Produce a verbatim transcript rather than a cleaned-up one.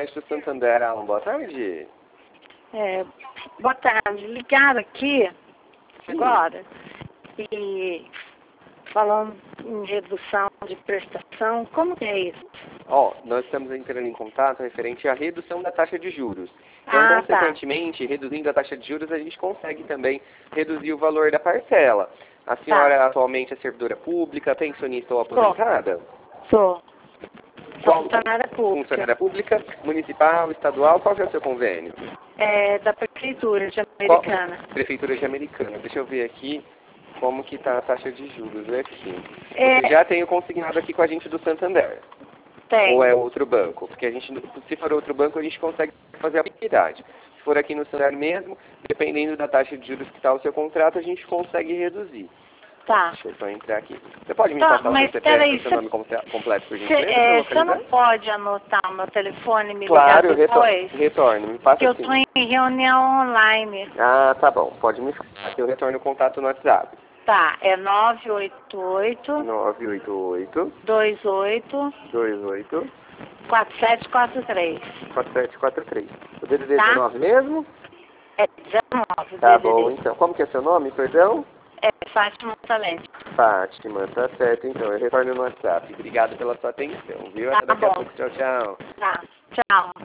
Crédito Santander, Alan. Boa tarde. É, boa tarde. Ligaram aqui agora e falando em redução de prestação. Como que é isso? Ó, nós estamos entrando em contato referente à redução da taxa de juros. Então, Ah, consequentemente, tá. reduzindo a taxa de juros, a gente consegue também reduzir o valor da parcela. A senhora Tá. atualmente é servidora pública, pensionista ou aposentada? Sou. Sou Qual- funcionária pública. Funcionária pública, municipal, estadual, qual que é o seu convênio? É da Prefeitura de Qual? Americana. Prefeitura de Americana. Deixa eu ver aqui como que está a taxa de juros aqui. É, Você já tem o consignado aqui com a gente do Santander. tem. Ou é outro banco? Porque a gente, se for outro banco, a gente consegue fazer a aplicidade. Se for aqui no Santander mesmo, dependendo da taxa de juros que está o seu contrato, a gente consegue reduzir. Tá. Deixa eu só entrar aqui. Você pode me Tá, passar o mas seu C P F peraí, e o seu cê- nome comple- completo, por Cê, gentileza, para é, você não localizar? pode anotar o meu telefone e me Claro, ligar retorno, depois? retorno, me passa Que eu assim. tô em reunião online. Ah, tá bom, pode me falar que eu retorno o contato no WhatsApp. Tá, é nove oito oito, nove oito oito, dois oito, dois oito, quatro sete quatro três. quatro sete quatro três. O D D D Tá? dezenove mesmo? É dezenove, Tá D D D. bom, então. Como que é seu nome, perdão? É Fátima Talente. Fátima, tá certo, então. Eu retorno no WhatsApp. Obrigado pela sua atenção, viu? Tá Até daqui a bom. pouco. Tchau, tchau. Tá, tchau.